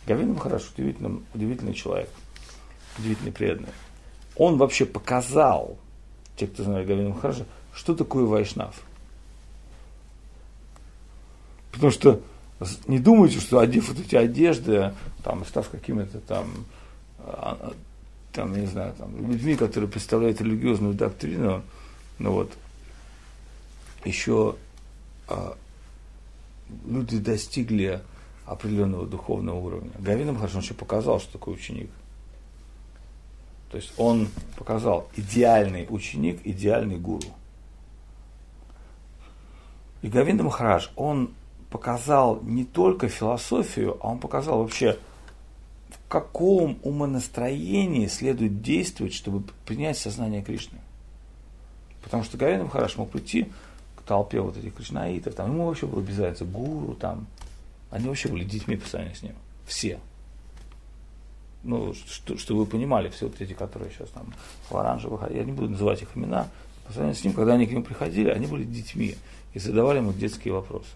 Говинд Махарадж удивительный человек, удивительный преданный. Он вообще показал, те, кто знали Говинда Махараджа, что такое вайшнав. Потому что не думайте, что одев вот эти одежды, там, став какими-то там, не знаю, там, людьми, которые представляют религиозную доктрину, ну вот, еще люди достигли определенного духовного уровня. Говинда Махарадж еще показал, что такое ученик. То есть он показал идеальный ученик, идеальный гуру. И Говинда Махарадж, он показал не только философию, а он показал вообще, в каком умонастроении следует действовать, чтобы принять сознание Кришны. Потому что Говинда Махарадж мог прийти к толпе вот этих кришнаитов, там, ему вообще было без разницы, гуру, там, они вообще были детьми по сравнению с ним. Все. Ну, что вы понимали, все вот эти, которые сейчас там в оранжевых, я не буду называть их имена, по сравнению с ним, когда они к нему приходили, они были детьми и задавали ему детские вопросы.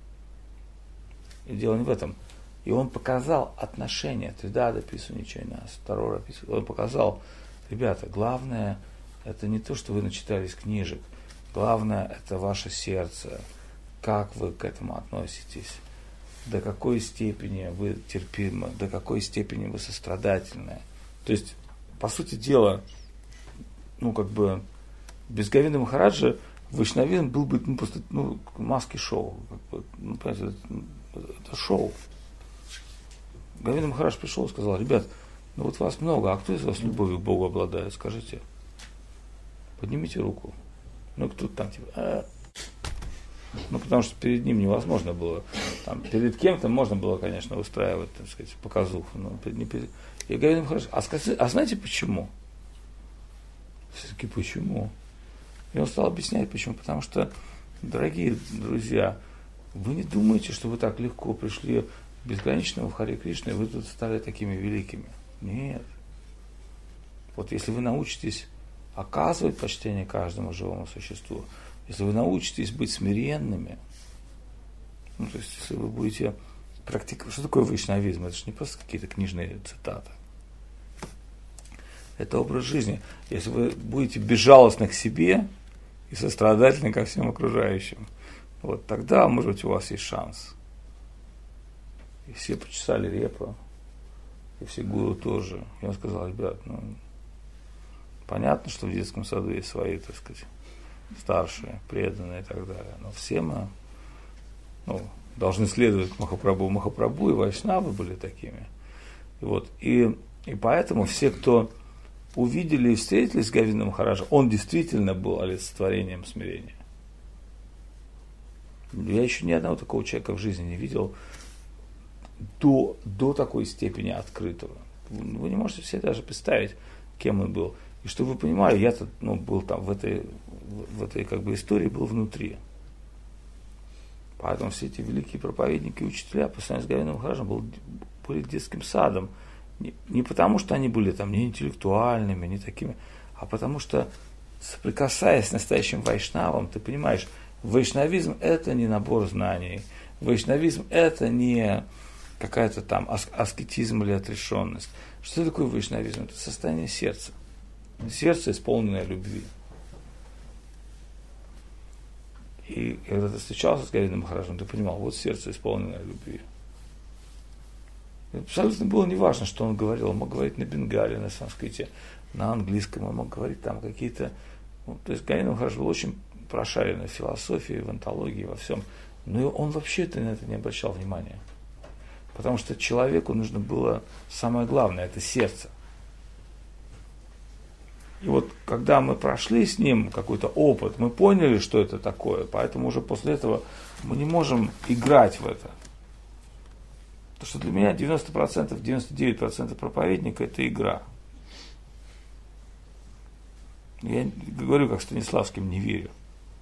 И дело не в этом. И он показал отношения, Тридада Пису Ничайнас, второго Пису. Он показал, ребята, главное, это не то, что вы начитались книжек, главное, это ваше сердце, как вы к этому относитесь, до какой степени вы терпимы, до какой степени вы сострадательны. То есть, по сути дела, ну, как бы, без Говинда Махараджа вайшнавизм был бы, ну, просто, ну, маски-шоу. Как бы, ну, понимаете, это шоу. Говинда Махарадж пришел и сказал: ребят, ну вот вас много, а кто из вас любовью к Богу обладает, скажите? Поднимите руку. Ну, кто там, типа, Ну, потому что перед ним невозможно было, там, перед кем-то можно было, конечно, устраивать, так сказать, показуху, но не перед... И Говинда Махарадж, а знаете почему? Все-таки почему? И он стал объяснять, почему. Потому что, дорогие друзья, вы не думаете, что вы так легко пришли к безграничному Харе Кришне, и вы тут стали такими великими. Нет. Вот если вы научитесь оказывать почтение каждому живому существу, если вы научитесь быть смиренными, ну, то есть, если вы будете практиковать... Что такое вайшнавизм? Это же не просто какие-то книжные цитаты. Это образ жизни. Если вы будете безжалостны к себе и сострадательны ко всем окружающим, вот тогда, может быть, у вас есть шанс. И все почесали репу, и все гуру тоже. И он сказал: ребят, ну, понятно, что в детском саду есть свои, так сказать, старшие, преданные и так далее. Но все мы, ну, должны следовать Махапрабху. Махапрабху и вайшнавы были такими. И поэтому все, кто увидели и встретились с Говиндом Махараджем, он действительно был олицетворением смирения. Я еще ни одного такого человека в жизни не видел до такой степени открытого. Вы не можете себе даже представить, кем он был. И чтобы вы понимали, я-то, ну, был там в этой как бы истории, был внутри. Поэтому все эти великие проповедники и учителя по сравнению с Говиндом Махараджем были детским садом. Не потому, что они были там не интеллектуальными, не такими, а потому что, соприкасаясь с настоящим вайшнавом, ты понимаешь, вайшнавизм – это не набор знаний, вайшнавизм – это не какая-то там аскетизм или отрешенность. Что такое вайшнавизм? Это состояние сердца. Сердце, исполненное любви. И когда ты встречался с Говиндом Махараджем, ты понимал, вот сердце, исполненное любви. И абсолютно было неважно, что он говорил. Он мог говорить на бенгале, на санскрите, на английском, он мог говорить там какие-то... Ну, то есть Говинда Махарадж был очень прошарен в философии, в онтологии, во всем. Но он вообще-то на это не обращал внимания. Потому что человеку нужно было самое главное – это сердце. И вот когда мы прошли с ним какой-то опыт, мы поняли, что это такое, поэтому уже после этого мы не можем играть в это. Потому что для меня 90%, 99% проповедника – это игра. Я говорю, как Станиславским, не верю.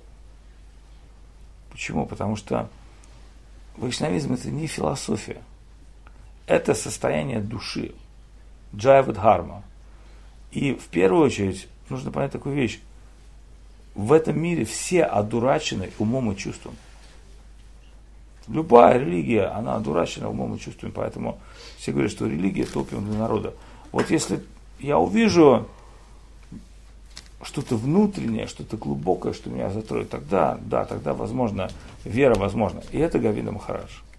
Почему? Потому что вайшнавизм – это не философия. Это состояние души. Джайвадхарма. И в первую очередь нужно понять такую вещь. В этом мире все одурачены умом и чувством. Любая религия, она одурачена умом и чувствами, поэтому все говорят, что религия – это опиум для народа. Вот если я увижу что-то внутреннее, что-то глубокое, что меня затроит, тогда, да, тогда возможно, вера возможна. И это Говинда Махарадж.